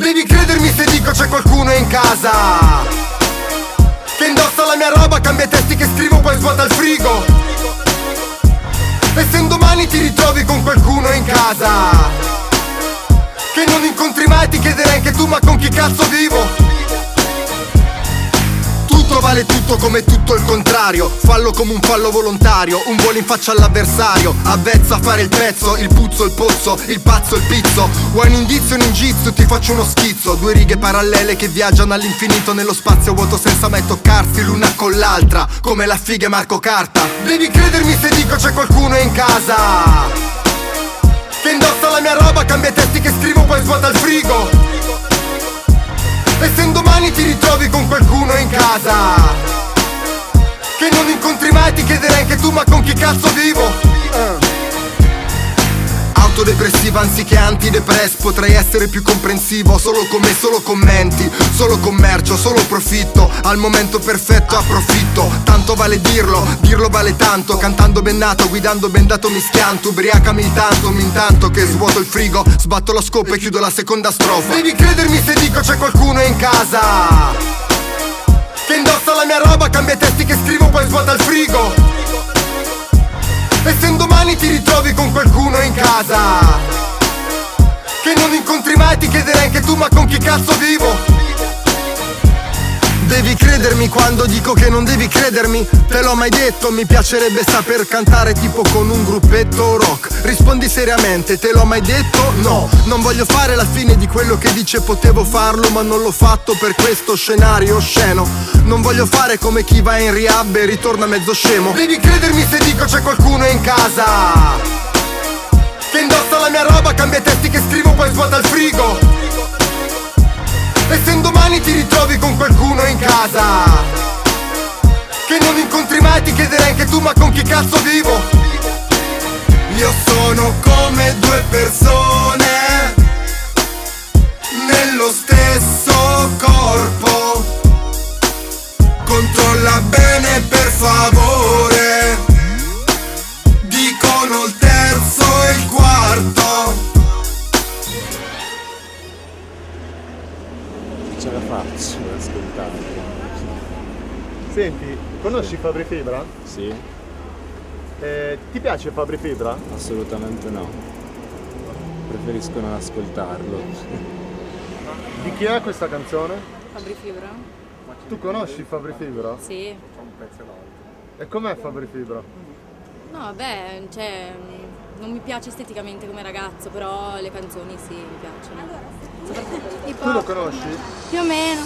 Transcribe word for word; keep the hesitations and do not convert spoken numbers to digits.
Devi credermi se dico c'è qualcuno in casa che indossa la mia roba, cambia i testi che scrivo, poi svuota il frigo. E se un domani ti ritrovi con qualcuno in casa che non incontri mai, ti chiederai anche tu: ma con chi cazzo vivo? Tutto vale tutto come tutto il contrario. Fallo come un fallo volontario, un volo in faccia all'avversario, avvezzo a fare il pezzo, il puzzo, il pozzo, il pazzo, il pizzo. Vuoi un indizio, un indizio, ti faccio uno schizzo. Due righe parallele che viaggiano all'infinito nello spazio vuoto senza mai toccarsi l'una con l'altra, come la figa e Marco Carta. Devi credermi se dico c'è qualcuno in casa che indossa la mia roba, cambia i testi che scrivo, poi svuota il frigo. E se un domani ti ritrovi con qualcuno in casa che non incontri mai, ti chiederai anche tu: ma con chi cazzo vivo? uh. Autodepressiva anziché antidepress, potrei essere più comprensivo. Solo con me, solo commenti, solo commercio, solo profitto. Al momento perfetto approfitto, tanto vale dirlo, dirlo vale tanto. Cantando ben nato, guidando ben dato mi schianto. Ubriacami il tanto, intanto che svuoto il frigo, sbatto lo scopo e chiudo la seconda strofa. Devi credermi se dico c'è qualcuno in casa che indossa la mia roba, cambia i testi che scrivo, poi svuota il frigo. E se un domani ti ritrovi con qualcuno in casa che non incontri mai, ti chiederai anche tu: ma con chi cazzo vivo? Devi credermi quando dico che non devi credermi. Te l'ho mai detto, mi piacerebbe saper cantare tipo con un gruppetto rock. Rispondi seriamente, te l'ho mai detto? No, non voglio fare la fine di quello che dice potevo farlo, ma non l'ho fatto per questo scenario osceno. Non voglio fare come chi va in rehab e ritorna mezzo scemo. Devi credermi se dico c'è qualcuno in casa che indossa la mia roba, cambia i testi che scrivo, poi svuota il frigo. E se un domani ti ritrovi con qualcuno in casa che non incontri mai, ti chiederai anche tu: ma con chi cazzo vivo? Io sono come due persone nello stesso corpo. Controlla bene per favore, dicono il terzo e il quarto. Ce la faccio ad ascoltare. Senti, conosci Fabri Fibra? Sì, Eh, ti piace Fabri Fibra? assolutamente no. Preferisco non ascoltarlo. Di chi è questa canzone? Fabri Fibra? Tu conosci Fabri Fibra? Sì. E com'è Fabri Fibra? No, vabbè, cioè, non mi piace esteticamente come ragazzo, però le canzoni sì, mi piacciono. Soprattutto hip hop. Tu lo conosci? Più o meno.